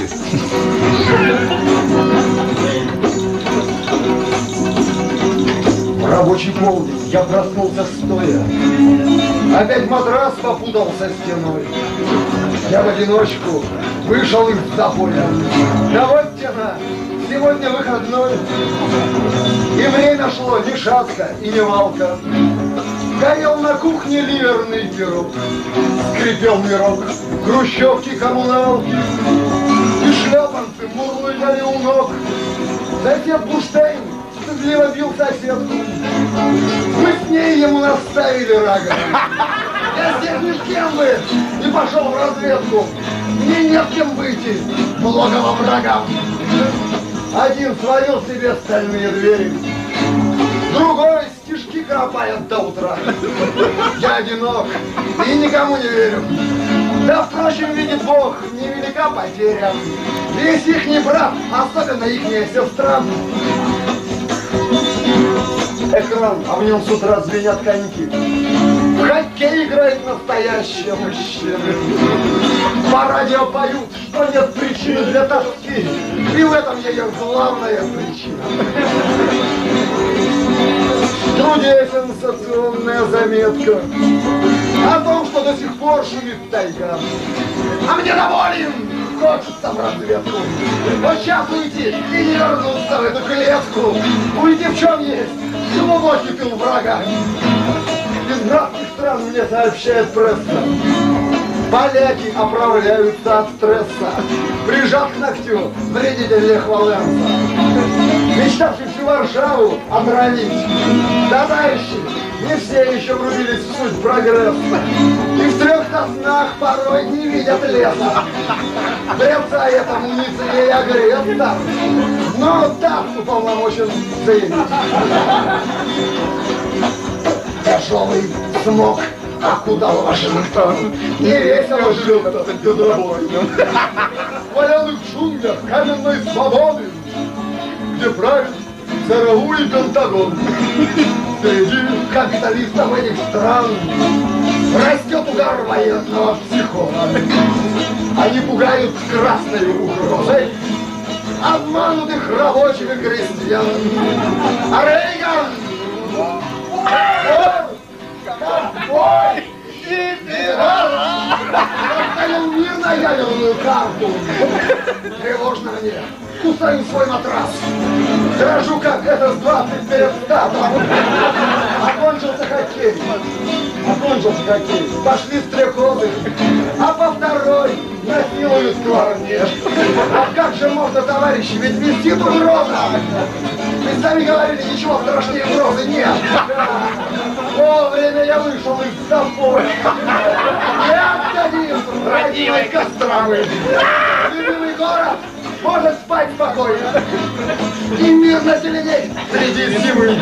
В рабочий полдень я проснулся стоя. Опять матрас попутался стеной. Я в одиночку вышел из запоя. Да вот тена, сегодня выходной. И время шло ни шатка и ни валка. Горел на кухне ливерный пирог. Скрипел мирок хрущевки коммуналки. И шлепанцы мурлыкали у ног. Затем Буштейн стыдливо бил соседку. Мы с ней ему наставили рога. Я здесь ни с кем бы и пошел в разведку. Мне нет кем выйти в логово врагам. Один сварил себе стальные двери, другой стишки кропает до утра. Я одинок и никому не верю. Да, впрочем, видит Бог, невелика потеря. Весь их не прав, особенно ихняя сестра. Экран, а в нем с утра звенят коньки. В хоккей играет настоящие мужчины. По радио поют, что нет причины для тоски. И в этом ее главная причина. В труде сенсационная заметка о том, что до сих пор шумит тайга. А мне доволен, хочется в разведку. Вот сейчас уйти и не вернуться в эту клетку. Уйти в чем есть, глубокий тыл врага. Из братских стран мне сообщает пресса. Поляки оправляются от стресса. Прижат к ногтю вредитель Лех Валенса, мечтавший всю Варшаву отравить. Да, товарищи, не все еще врубились в суть прогресса. И в трех снах порой не видят леса. Древца этому не ценей агрессор, но так уполномочен ценить. Тяжелый смог окутал Вашингтон. Не весело жил этот гидробой. В валяных джунглях каменной свободы, где правит ЦРУ и Пентагон. Среди капиталистов этих стран растет угар военного психоза. Они пугают красной угрозой обманутых рабочих и крестьян. А Рейган! Ковбой и пират! Поставил мир на ядерную карту. Тревожно мне. Кусаю свой матрас. Дрожу, как это с 20 перед стартом. Окончился хоккей. Пошли стрекозы. А по второй насилуют кларнет. А как же можно, товарищи, ведь висит угроза. Вы сами говорили, ничего страшнее угрозы нет. Вовремя я вышел из запоя. Я отдадим родимой Костромы. Любимый город может спать спокойно и мирно зеленеть среди зимы.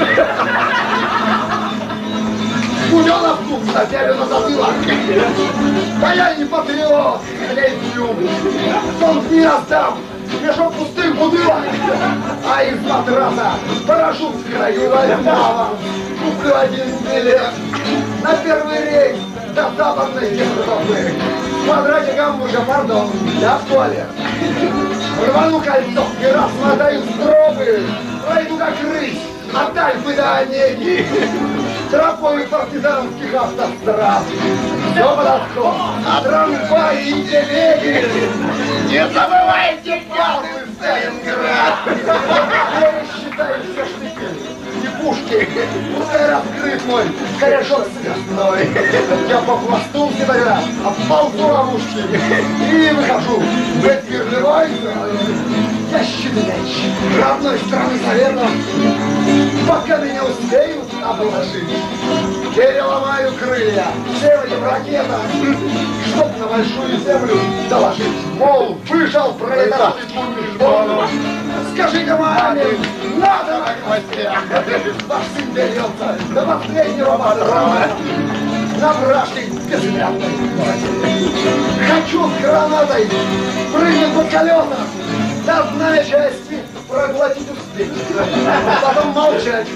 Буденовку напялю на затылок. Да я не патриот, лезю. Сон не раздам, мешок пустых бутылок. А из матраса парашют с краю возьмала. Куплю один билет на первый рейс до Западной Европы. В квадрате Гамбурга, пардон, я в туалет. Рвану кольцо и размотаю стропы. Пройду как рысь от Альпы до Онеги. Тропой партизанских автострад. Все под откос, трамваи и телеги. Не забывайте палку Сталинград. Я считаю все штыки и пушки. Пускай раскрыт мой корешок связной. Я попластулся тогда, обползу ловушки и выхожу в этот мир живой. Я щитач родной страны Советов. Пока меня успеют обложить, переломаю крылья всем ракетам, чтоб на большую землю доложить. Мол, вышел пролетарский бункер. Скажите маме, надо на хвосте. Ваш сын берется до последнего патрона. На вражке бессмертной бороде. Хочу с гранатой прыгнуть под колеса. До знамя части проглотить успеть, а потом молчать.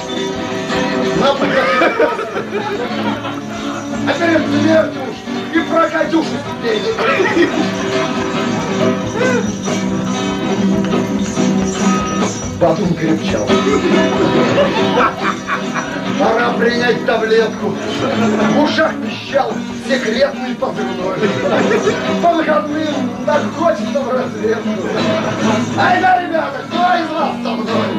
А перед смертью уж и про Катюшу спели. Батун крепчал. Пора принять таблетку. В ушах пищал секретный позывной. По выходным так хочется в разведку. Ай да, ребята, кто из вас со мной?